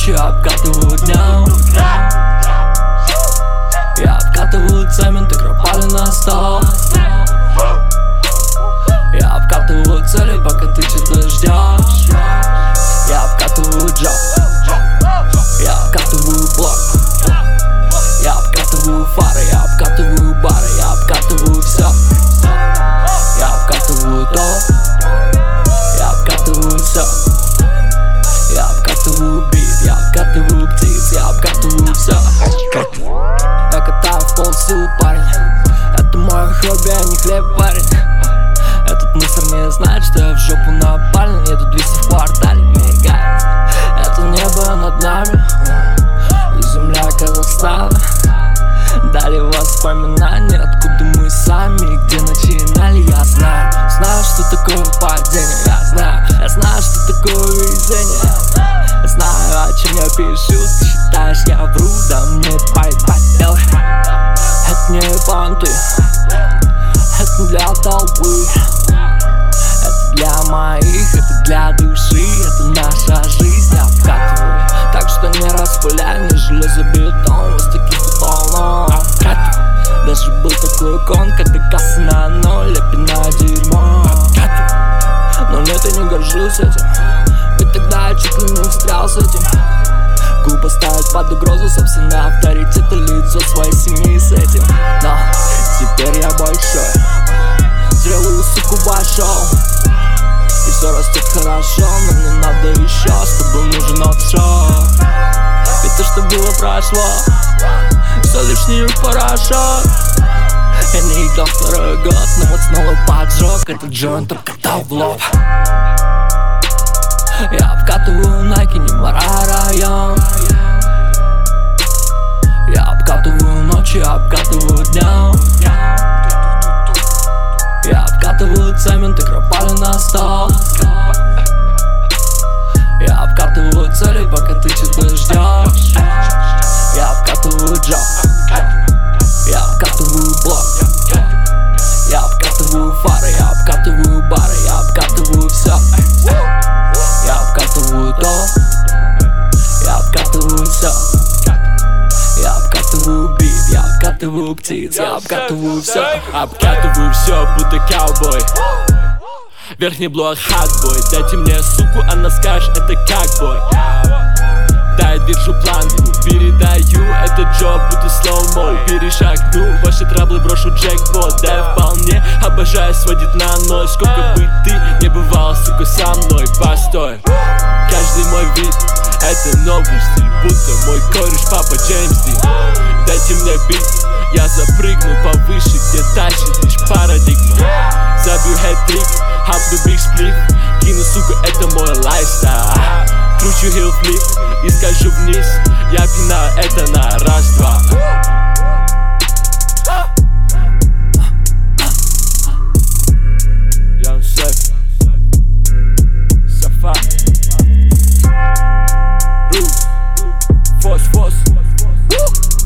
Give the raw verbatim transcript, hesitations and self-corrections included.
ночью обкатываю днем. Я обкатываю цемент, игру пали на стол. Я обкатываю цели, пока ты что-то ждешь. Я обкатываю джоб. Я обкатываю блок. Я обкатываю фары, я обкатываю бары, я обкатываю все. Я обкатываю то. Я обкатываю все. Я обкатываю бит, я обкатываю птиц, я обкатываю все. Я катаю в полсилы, парень. Это мое хобби, а не хлеб, парень. Этот мусор не знает, что я в жопу напален. Еду двести в квартале, мигает. Это небо над нами и земля Казахстана. Дали воспоминания, откуда мы сами, где начинали. Я знаю, знаю, что такое падение. Я знаю, я знаю, что такое везение. Я знаю, о чем я пишу. Ты считаешь, я вру, да мне поебать, делай. Это не понты, это не для толпы. Это для моих, это для души. Это наша жизнь, я обкатываю. Так что не распыляй, не железобетон. Вот таких полно, обкатываю. Даже был такой кон, когда касса на ноль, я пинаю дерьмо, обкатываю. Но нет, я не горжусь этим, ведь тогда я чуть ли не встрял с этим. Глупо ставить под угрозу собственный авторитет и лицо своей семьи с этим. Но теперь я большой, зрелую суку вошел. И все растет хорошо, но мне надо еще, чтобы нужен офшор. Ведь то, что было, прошло, все лишний порошок. Я не играл второй год, но вот снова поджег. Этот джойнт обкатал в лоб. Я обкатываю Nike, не мора район. Я обкатываю ночью, обкатываю днем. Я обкатываю цемент, игру пали на стол. Я обкатываю цели, пока ты что-то ждешь. Я обкатываю джоб. Я обкатываю блок. Я обкатываю фары, я обкатываю бары, я обкатываю все. Я обкатываю то. Я обкатываю все. Я обкатываю бит, я обкатываю птиц, я обкатываю все. Обкатываю все, будто каубой. Верхний блок хатбой. Дайте мне суку, она скажет, это как бой. Да, я держу планку, передаю этот джоб, будто слоумо. Перешагну ваши траблы, брошу джекпот. Да, я вполне обожаю сводить на ноль. Сколько бы ты не бывал, сука, со мной, постой. Каждый мой вид — это новый стиль, будто мой кореш папа Джеймс Ди. Дайте мне бит, я запрыгну повыше, где тащит лишь парадигма. Забью хэт-трик, хапну биг сплит, кину, сука, это мой лайфстайл. Кручу хилл-флип и скажу вниз, я пинаю это на раз-два. Young Chef, Safa, Roof, Force Force.